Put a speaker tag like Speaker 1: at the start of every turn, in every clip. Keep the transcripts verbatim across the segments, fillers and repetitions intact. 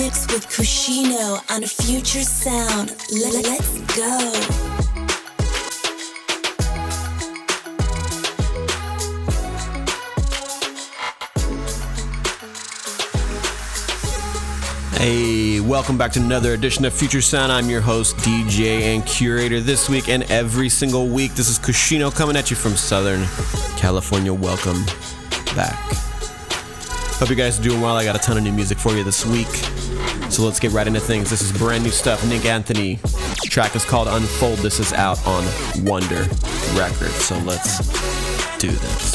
Speaker 1: mix with Kushino on Future Sound. Let- let's go.
Speaker 2: Hey, welcome back to another edition of Future Sound. I'm your host, D J, and curator this week and every single week. This is Kushino coming at you from Southern California. Welcome back. Hope you guys are doing well. I got a ton of new music for you this week. So let's get right into things. This is brand new stuff. Nick Anthony. The track is called Unfold. This is out on Wonder Records. So let's do this.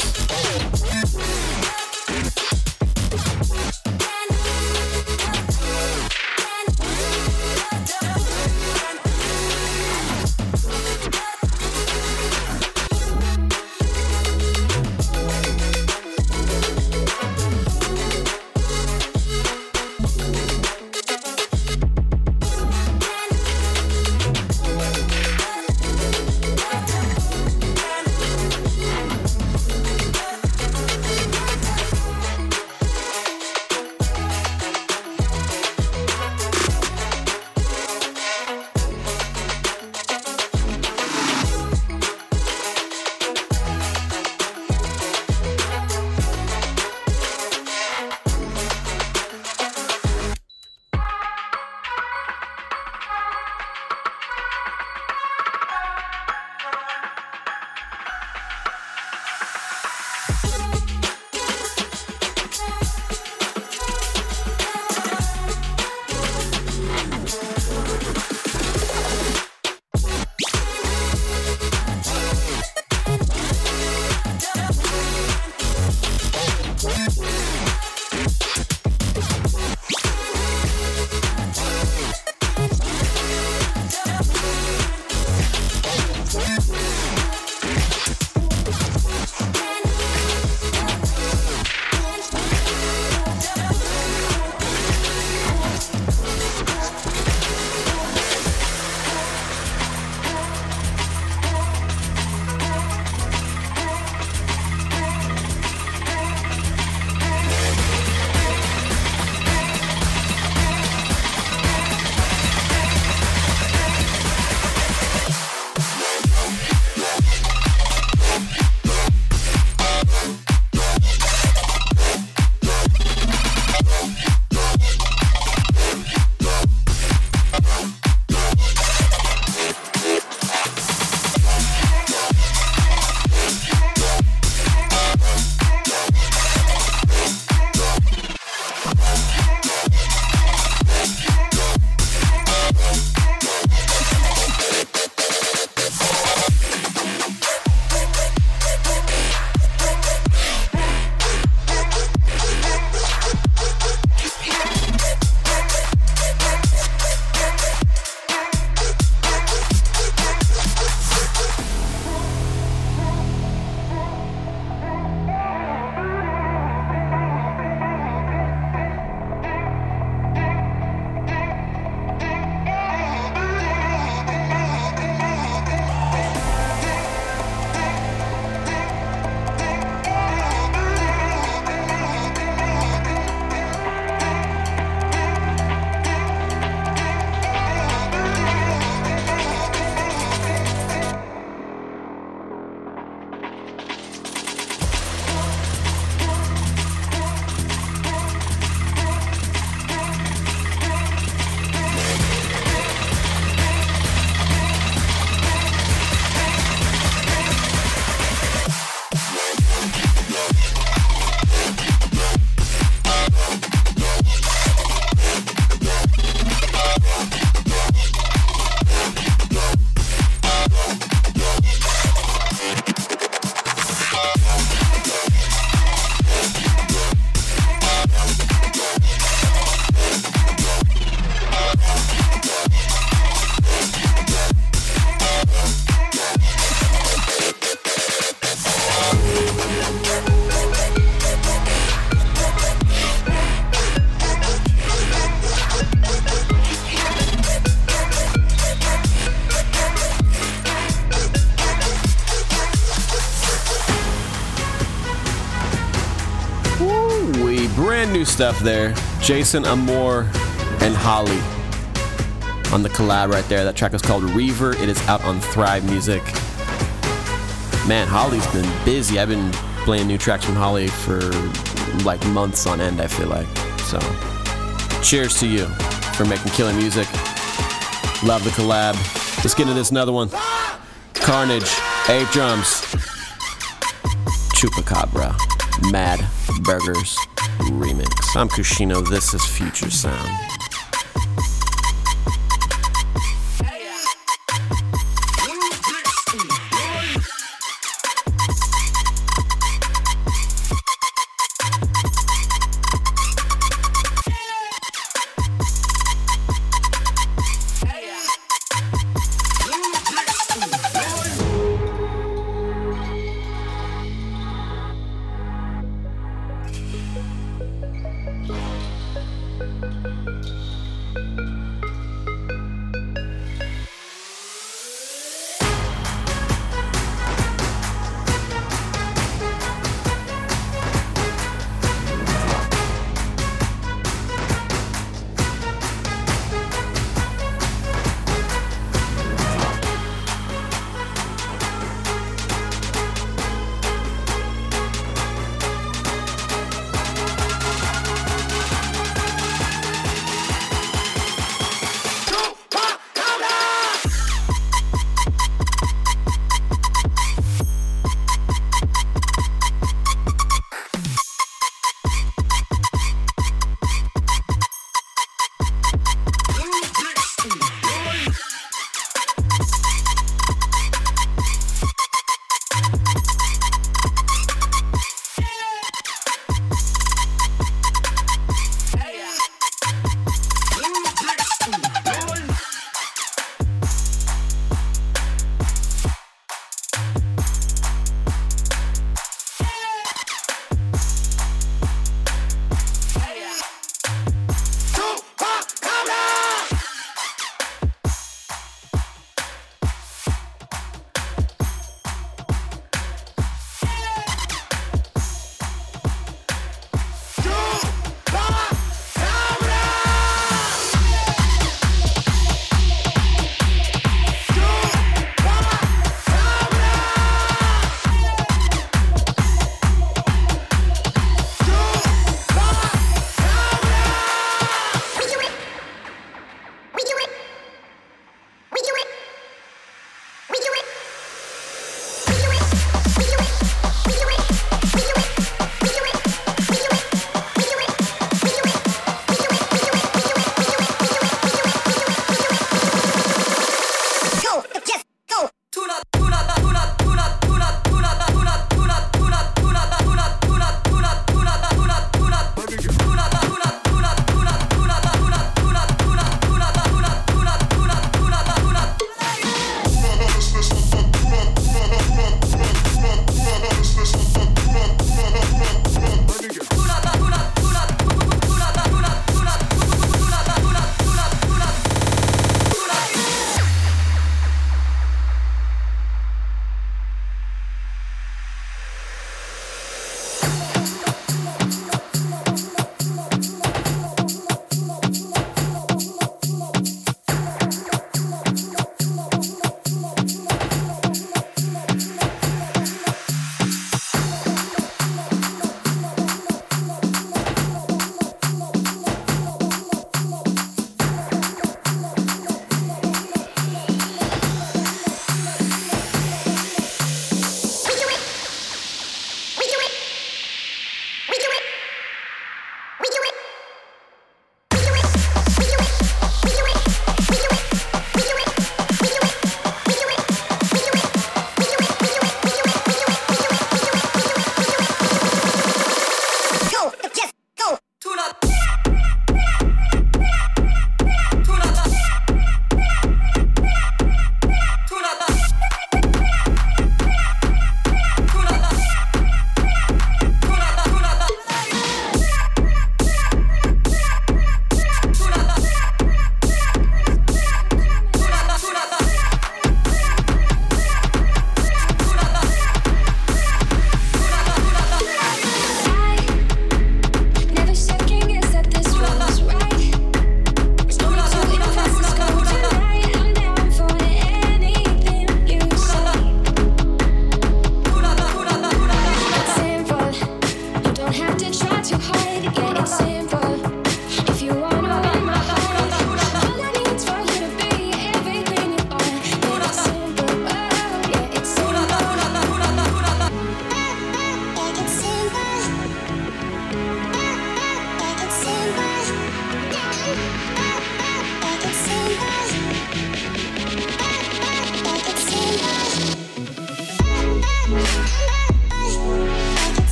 Speaker 2: Brand new stuff there. Jason Amore and Holly on the collab right there. That track is called Reaver. It is out on Thrive Music. Man, Holly's been busy. I've been playing new tracks from Holly for like months on end, I feel like. So, cheers to you for making killer music. Love the collab. Let's get into this another one. Carnage, Eight Drums, Chupacabra, Mad Burgers remix. I'm Kushino. This is Future Sound.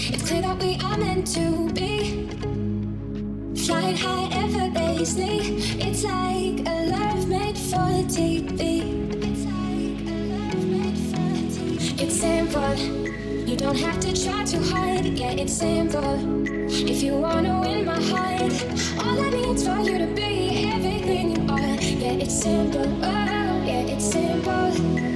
Speaker 1: It's clear that we are meant to be. Flying high effortlessly. It's like a love made for T V. It's like a love made for T V. It's simple. You don't have to try too hard. Yeah, it's simple. If you wanna win my heart, all I need is for you to be everything you are. Yeah, it's simple. Oh, yeah, it's simple.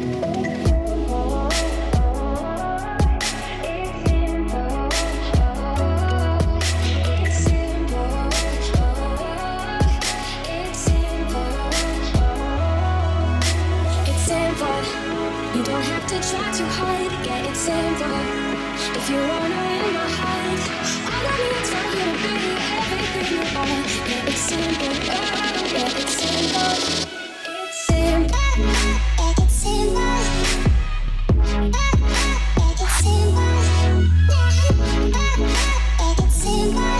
Speaker 1: You don't have to try too hard, yeah, it's simple. If you wanna win my heart, all I need is for you to be everything you are. Yeah, it's simple, oh, yeah, it's simple. It's simple, yeah, it's simple. Yeah, it's simple. Yeah, it's simple.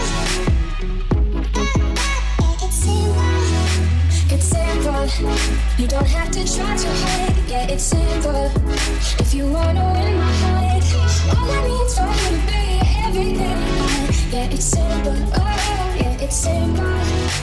Speaker 1: Yeah, it's simple. It's simple. You don't have to try too hard. Yeah, it's simple. If you wanna win my heart, all I need is for you to be everything you are. Yeah, it's simple. Oh, yeah, it's simple.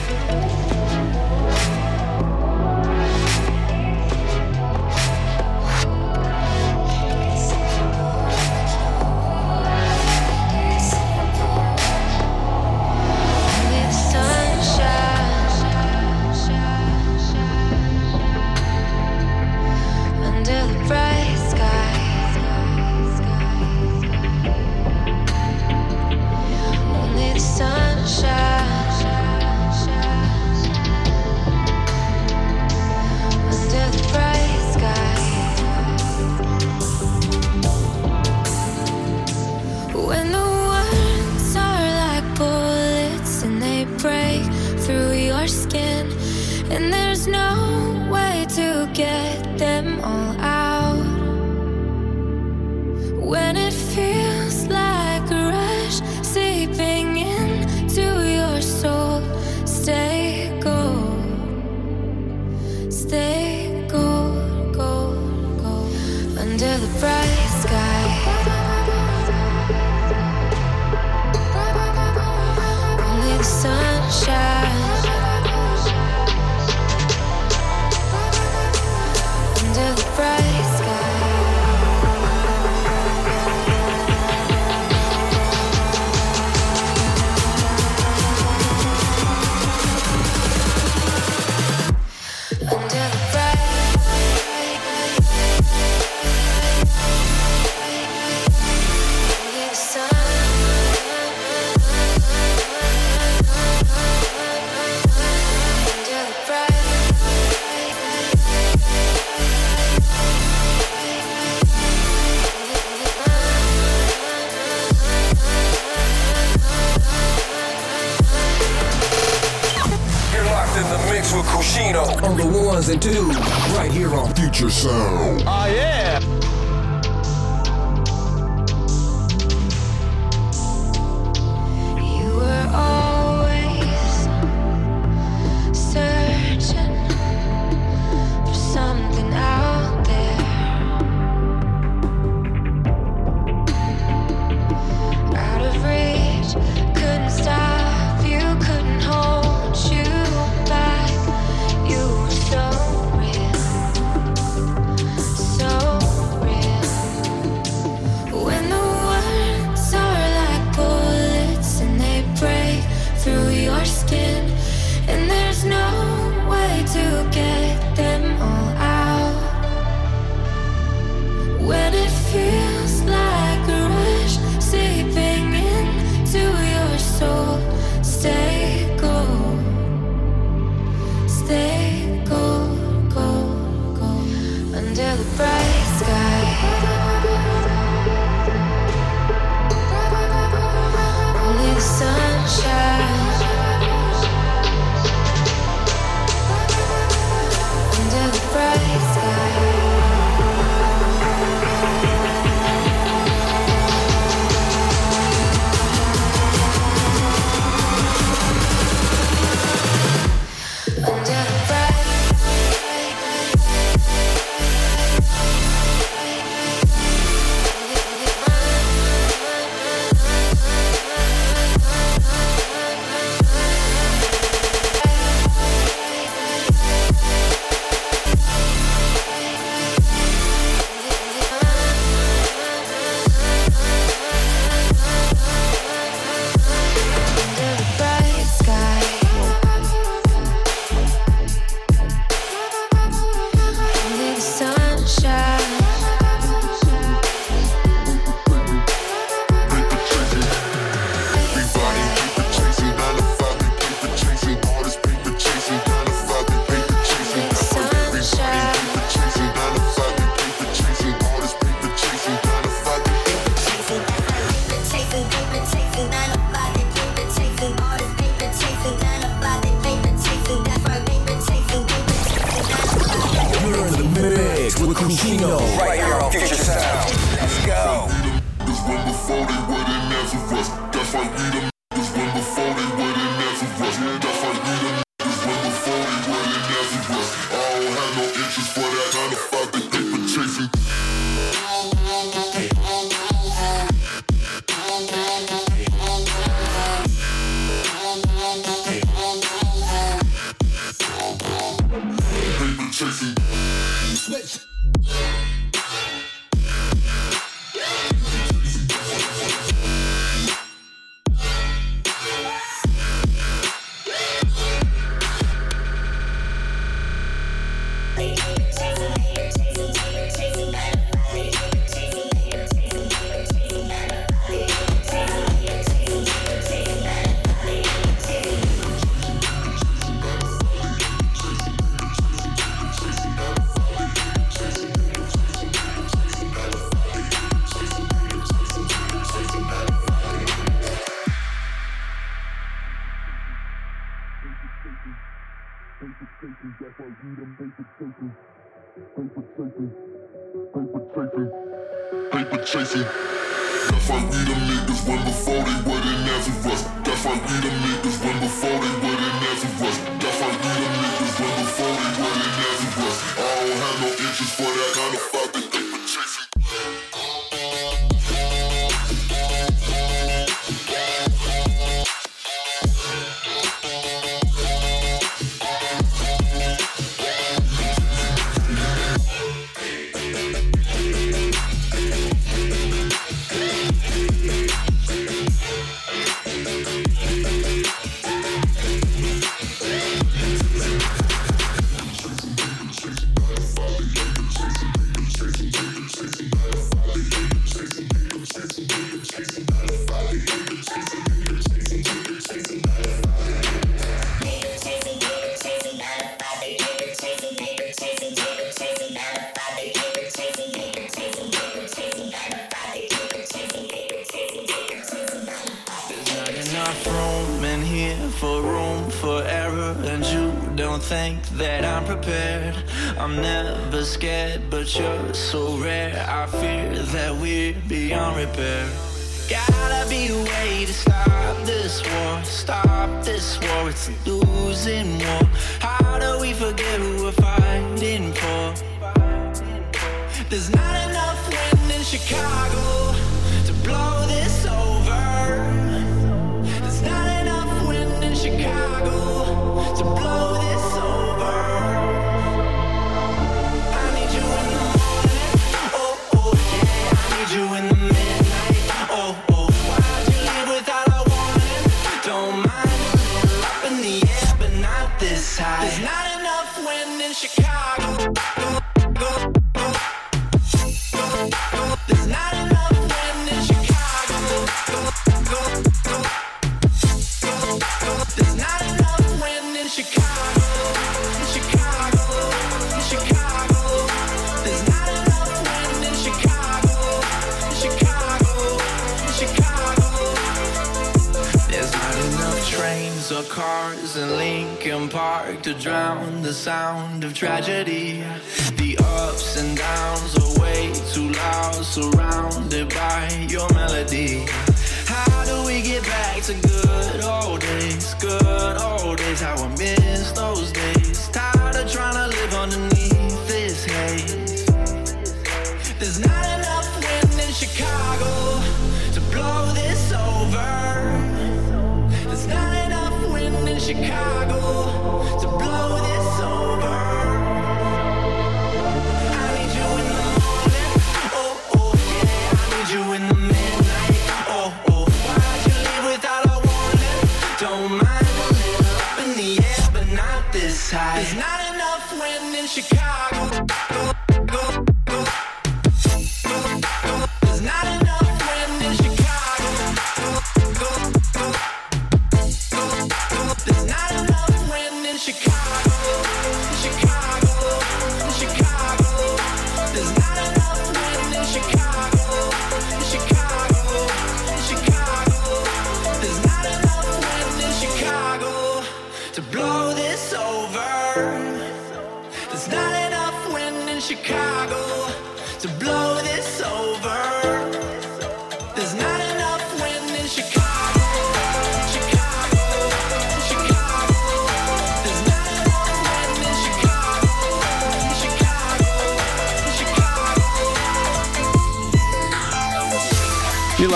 Speaker 3: On the ones and twos, right here on Future Sound.
Speaker 2: Oh, yeah.
Speaker 4: You were always searching for something out there, out of reach, couldn't stop you, couldn't hold you back. You were so real, so
Speaker 3: Kushino, right here on Future Sound. Let's go.
Speaker 5: Is when before they wouldn't answer us. That's why we the is when before they wouldn't answer us. That's why we the is when before they wouldn't answer us. I don't have no interest for that nine to five they paper chasing. Paper chasing. Switch. Paper chasing. That's why we the niggas when before they wouldn't answer us. That's why we the niggas when before they wouldn't answer us. That's why we the niggas when before they wouldn't answer us. I don't have no interest for that nine to five they paper chasing.
Speaker 6: Think that I'm prepared. I'm never scared, but you're so rare. I fear that we're beyond repair. Gotta be a way to stop this war. Stop this war, it's a losing war. How do we forget who we're fighting for? There's not enough wind in Chicago to blow this over. There's not enough wind in Chicago to blow this. There's not enough wind in Chicago. There's not enough wind in Chicago. There's not enough wind in Chicago. In Chicago, in Chicago. There's not enough wind in Chicago. In Chicago, in Chicago. There's not enough trains or cars in Lincoln Park to drown the sound of tragedy. The ups and downs are way too loud, surrounded by your melody. How do we get back to good old days? Good old days, how I miss those days. Tired of trying to live underneath this haze. There's not enough wind in Chicago to blow this over. There's not enough wind in Chicago to blow this over. I need you in the morning, oh, oh, yeah. I need you in the midnight,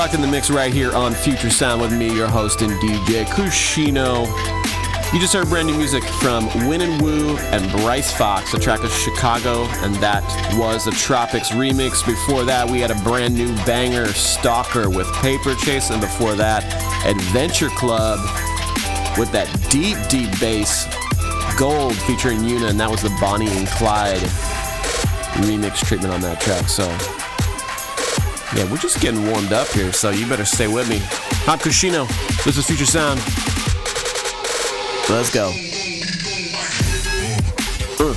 Speaker 2: locked in the mix right here on Future Sound with me, your host and D J, Kushino. You just heard brand new music from Win and Woo and Bryce Fox. The track is Chicago, and that was the Tropics remix. Before that, we had a brand new banger, Stalker with Paper Chase, and before that, Adventure Club with that deep, deep bass, Gold featuring Yuna, and that was the Bonnie and Clyde remix treatment on that track. So yeah, we're just getting warmed up here, so you better stay with me. I'm Kushino. This is Future Sound. Let's go. Uh.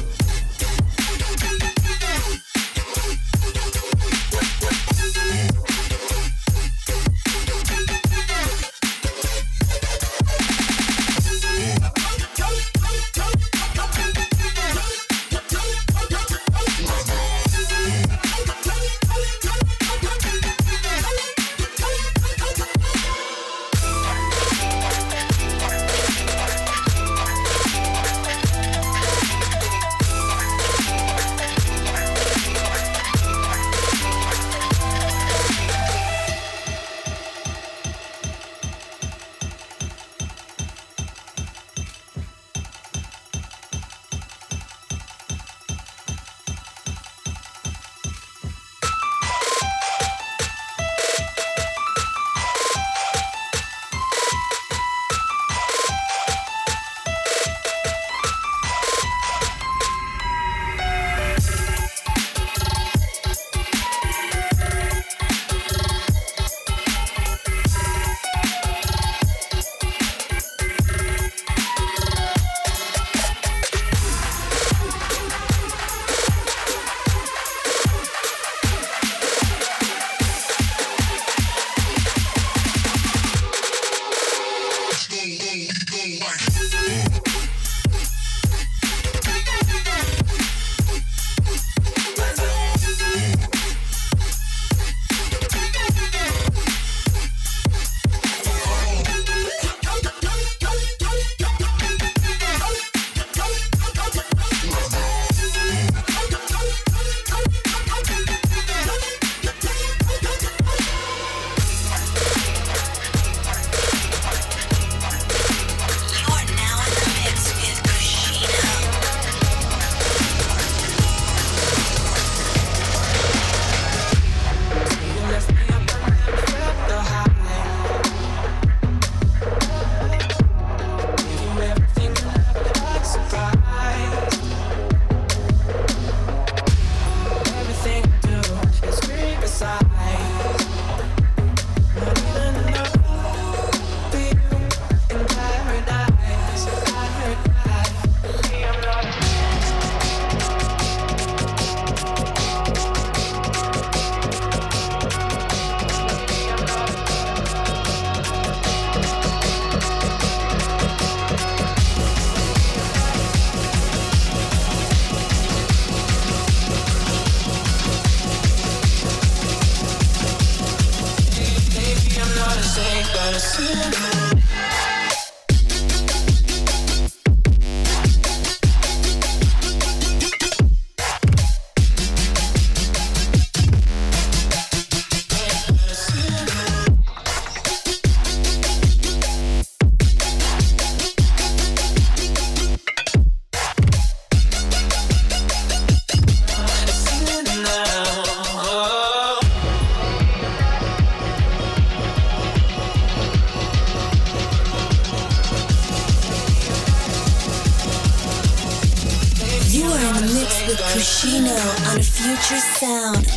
Speaker 7: Kushino on Future Sound.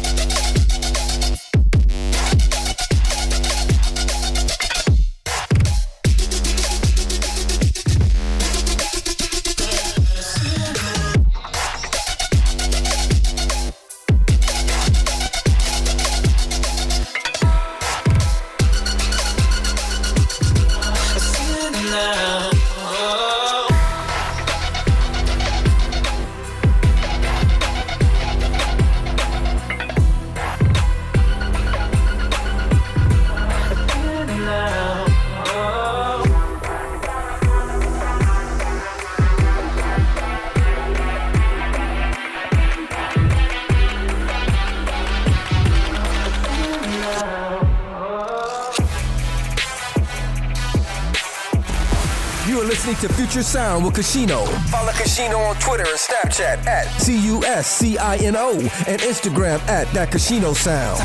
Speaker 3: You are listening to Future Sound with Cuscino. Follow Cuscino on Twitter and Snapchat at C U S C I N O and Instagram at That Cuscino Sound.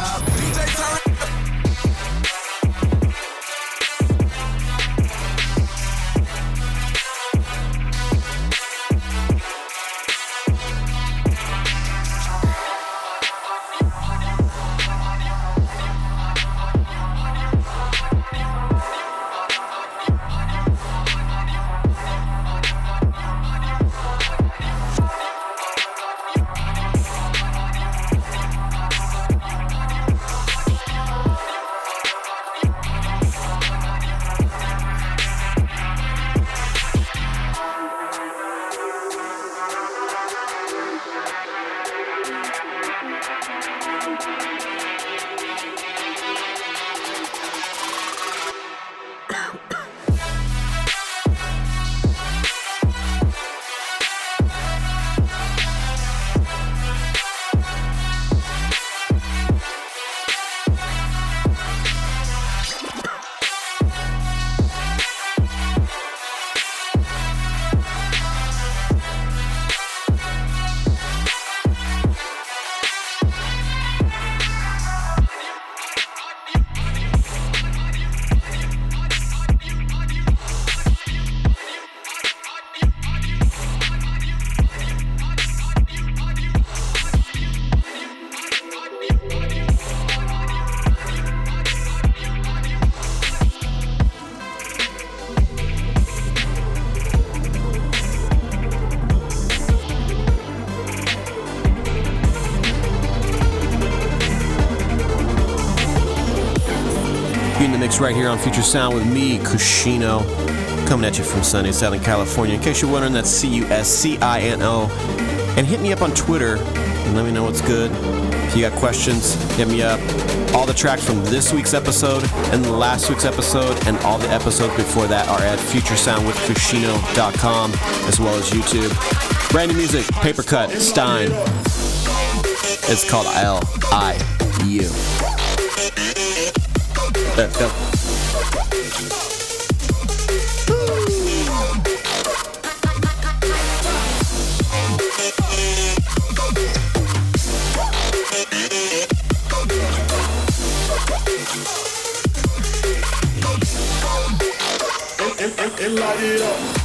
Speaker 2: In the mix right here on Future Sound with me, Cuscino, coming at you from sunny Southern California. In case you're wondering, that's C U S C I N O. And hit me up on Twitter and let me know what's good. If you got questions, hit me up. All the tracks from this week's episode and last week's episode and all the episodes before that are at future sound with cuscino dot com as well as YouTube. Brand new music, Papercut, Stein. It's called L I U. Let's go.
Speaker 5: And, and, and light it up.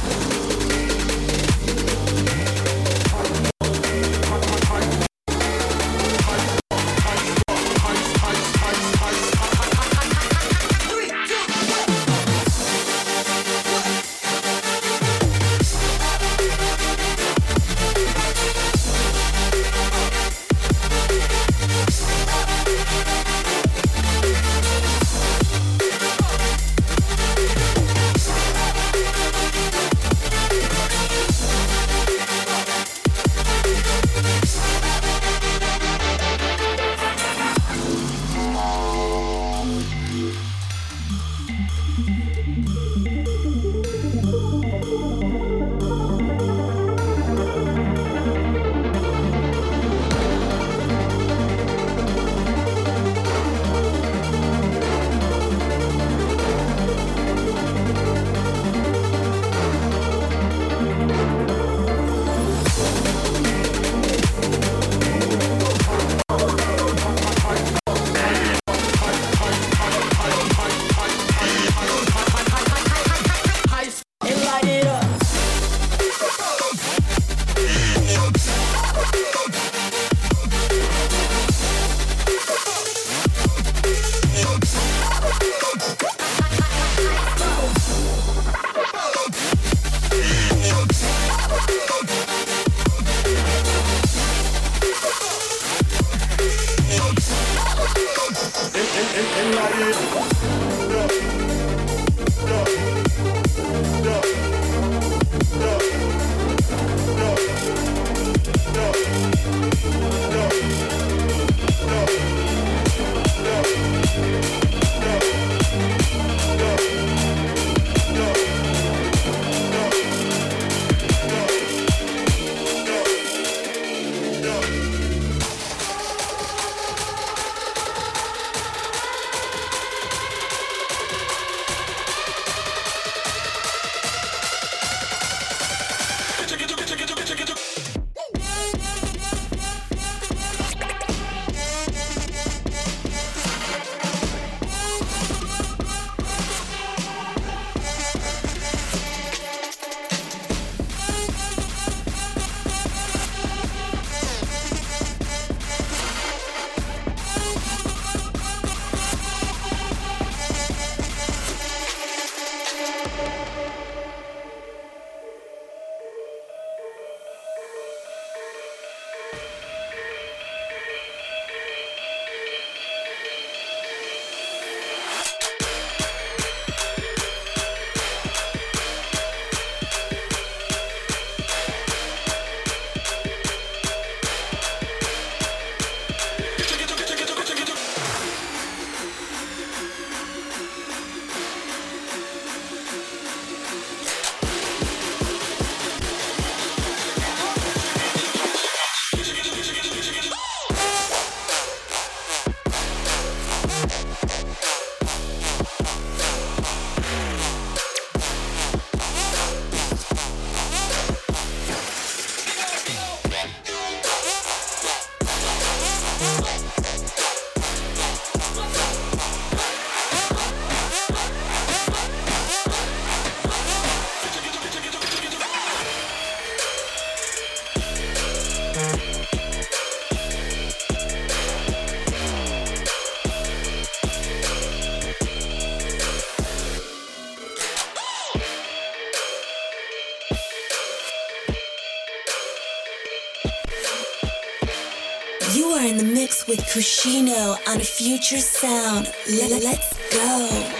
Speaker 7: mix with Kushino on Future Sound. Let, let's go.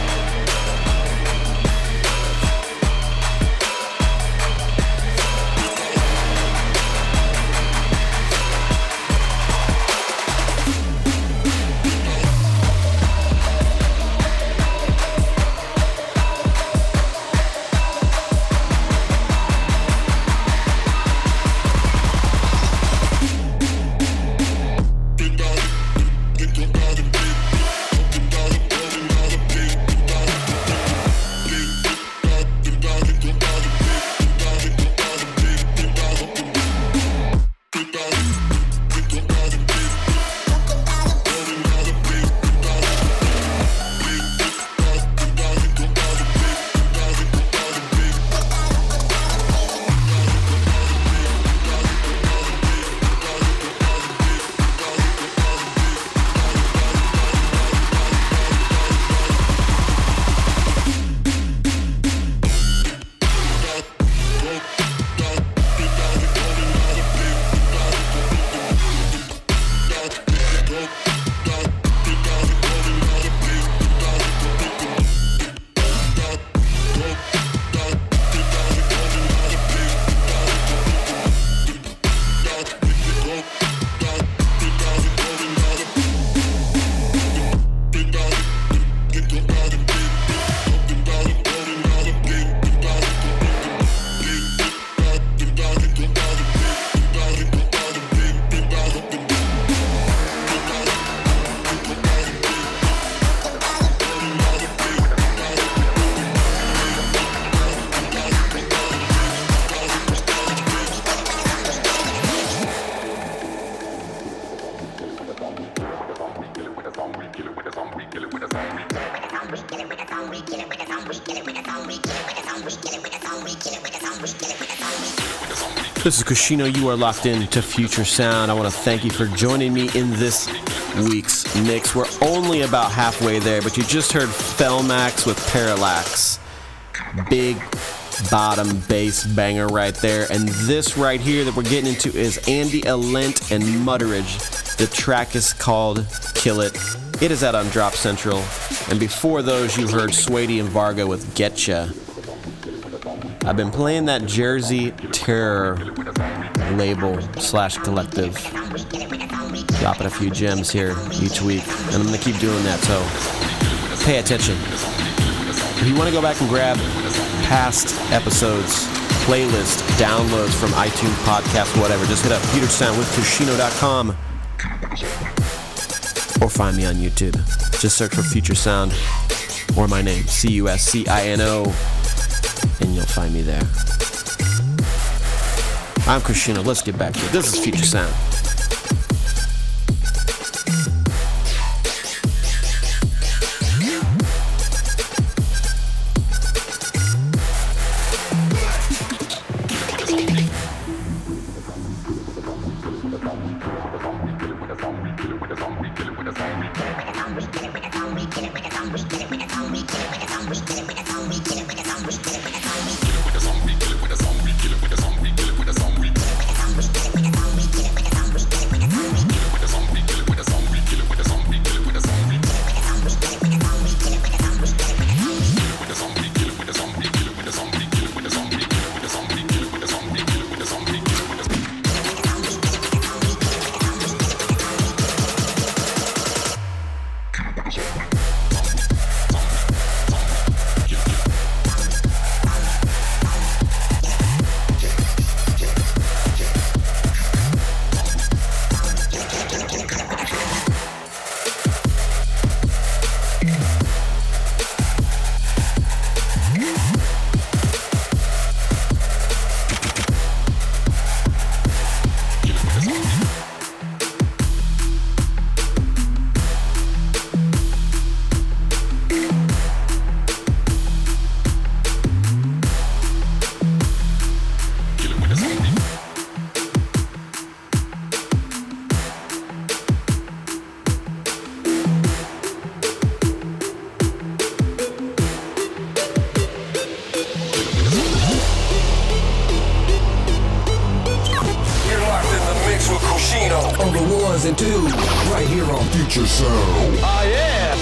Speaker 2: This is Kushino. You are locked in to Future Sound. I want to thank you for joining me in this week's mix. We're only about halfway there, but you just heard Felmax with Parallax. Big bottom bass banger right there. And this right here that we're getting into is Andy Alent and Mutteridge. The track is called Kill It. It is out on Drop Central. And before those, you heard Suede and Varga with Getcha. I've been playing that Jersey Terror label slash collective. Dropping a few gems here each week. And I'm going to keep doing that, so pay attention. If you want to go back and grab past episodes, playlist, downloads from iTunes, podcast, whatever, just hit up Future Sound with Kushino dot com or find me on YouTube. Just search for Future Sound or my name, C U S C I N O, and you'll find me there. I'm Kushino. Let's get back to it. This is Future Sound.
Speaker 3: season two, right here on Future Sound.
Speaker 8: Oh yeah!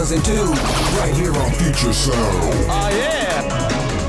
Speaker 3: ones and twos. Right here on Future Sound.
Speaker 2: Oh, yeah.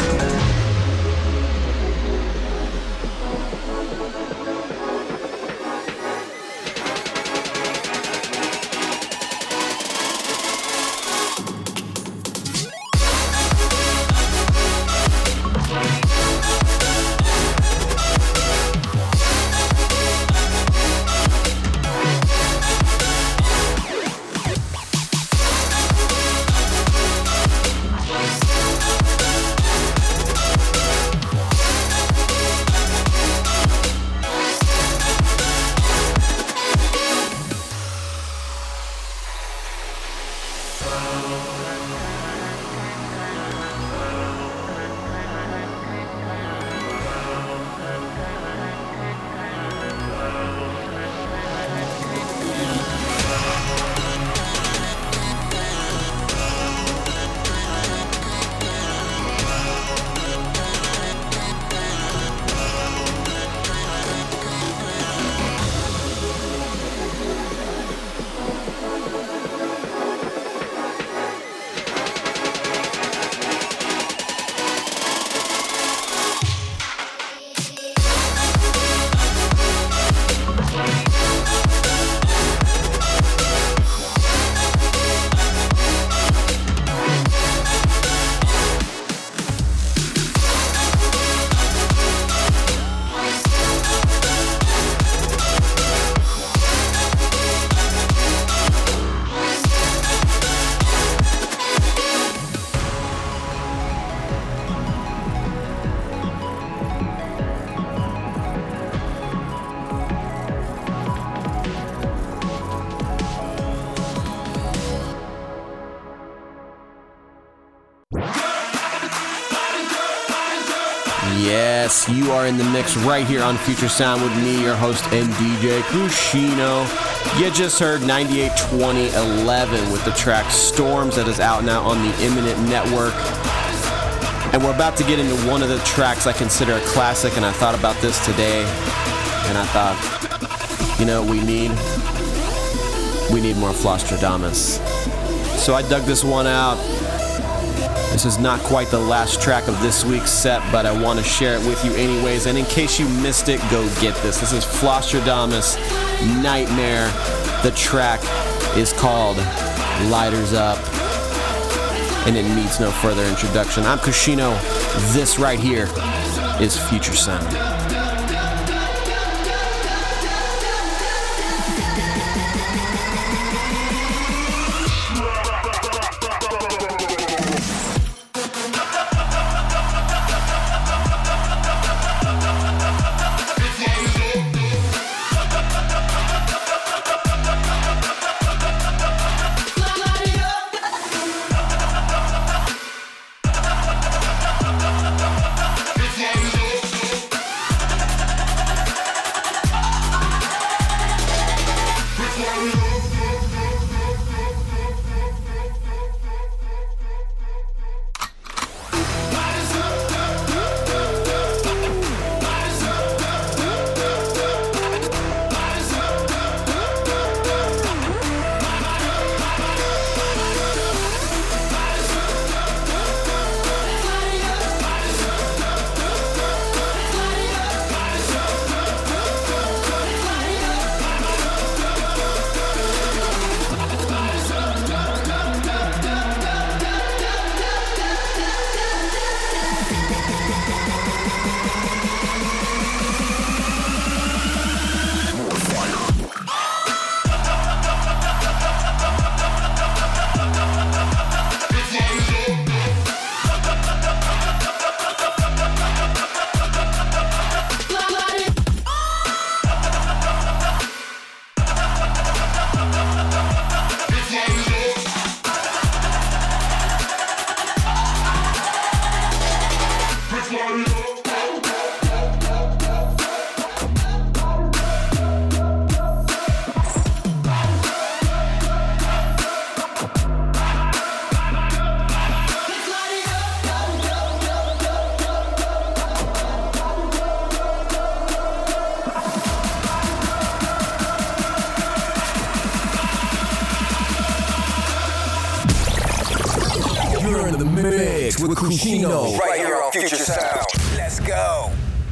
Speaker 2: Yes, you are in the mix right here on Future Sound with me, your host and D J Kushino. You just heard ninety-eight twenty eleven with the track Storms that is out now on the Imminent Network. And we're about to get into one of the tracks I consider a classic, and I thought about this today, and I thought, you know what we need? We need more Flosstradamus. So I dug this one out. This is not quite the last track of this week's set, but I want to share it with you anyways. And in case you missed it, go get this. This is Flosstradamus, Nightmare. The track is called Lighters Up, and it needs no further introduction. I'm Kushino. This right here is Future Sound.
Speaker 3: mix with Kushino.
Speaker 8: Right here on Future Sound. Let's go.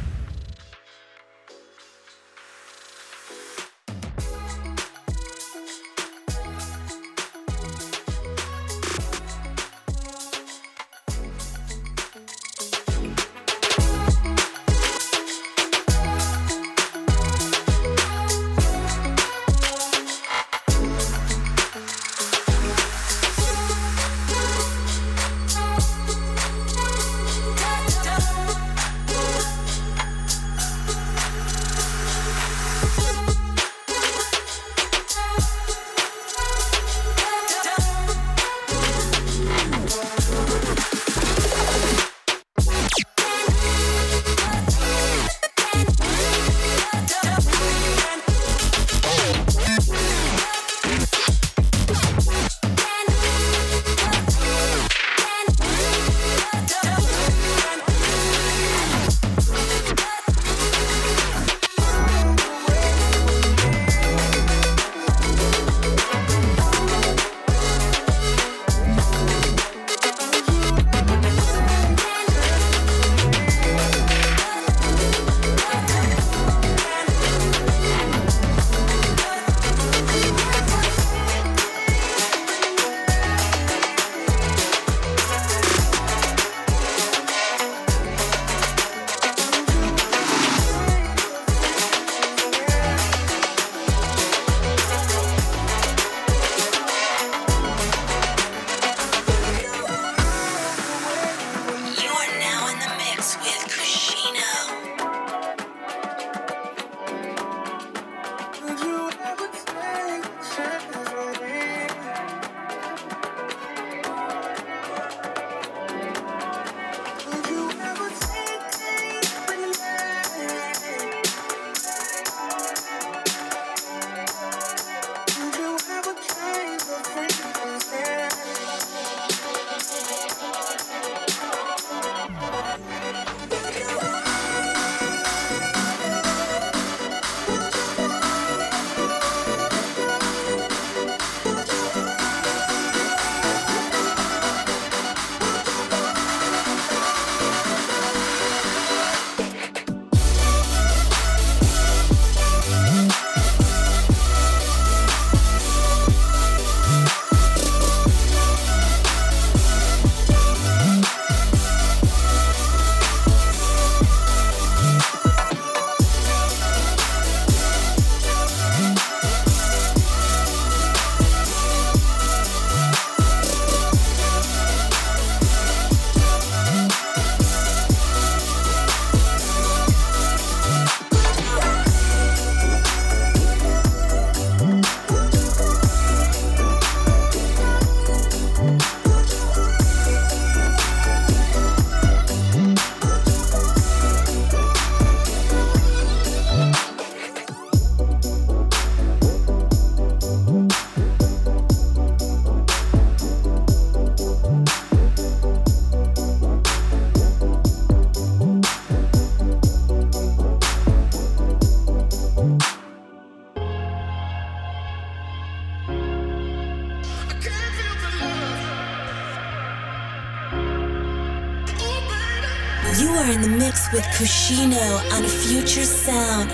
Speaker 7: You are in the mix with Kushino on Future Sound.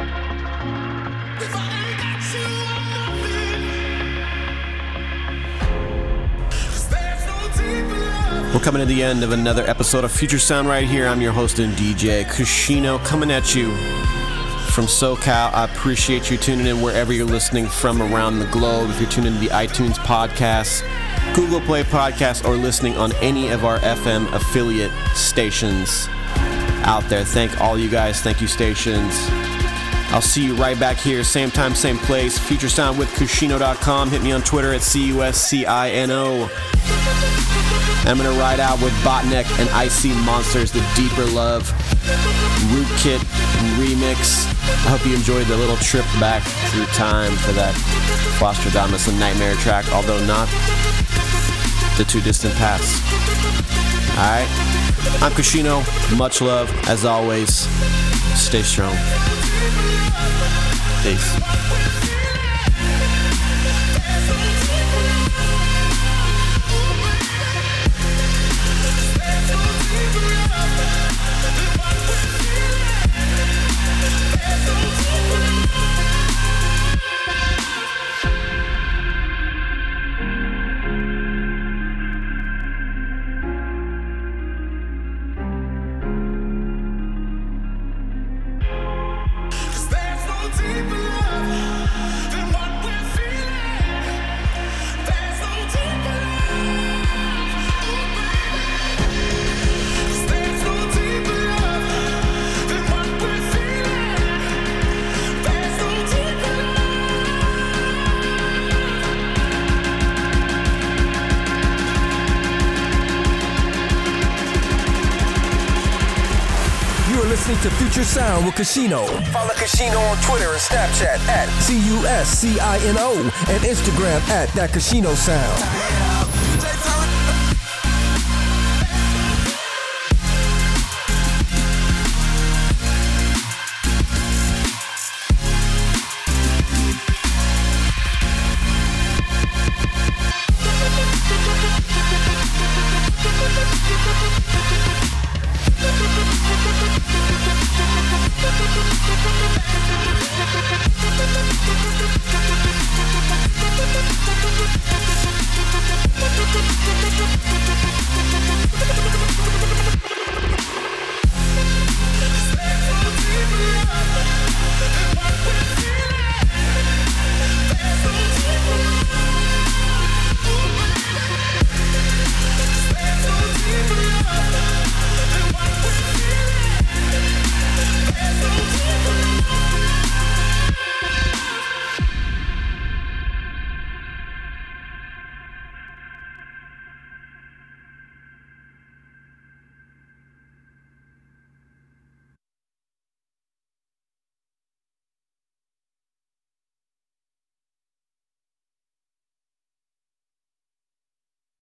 Speaker 2: We're coming to the end of another episode of Future Sound right here. I'm your host and D J, Kushino, coming at you from SoCal. I appreciate you tuning in wherever you're listening from around the globe. If you're tuning in to the iTunes podcast, Google Play podcast, or listening on any of our F M affiliate stations out there, thank all you guys. Thank you, stations. I'll see you right back here, same time, same place. Future Sound with Kushino dot com. Hit me on Twitter at C U S C I N O. I'm going to ride out with Botneck and Icy Monsters, the Deeper Love Rootkit remix. I hope you enjoyed the little trip back through time for that Flosstradamus and Nightmare track, although not the too distant past. Alright, I'm Kushino. Much love, as always. Stay strong. Peace.
Speaker 3: listening to Future Sound with Cuscino.
Speaker 8: Follow Cuscino on Twitter and Snapchat at
Speaker 3: C U S C I N O and Instagram at That Cuscino Sound.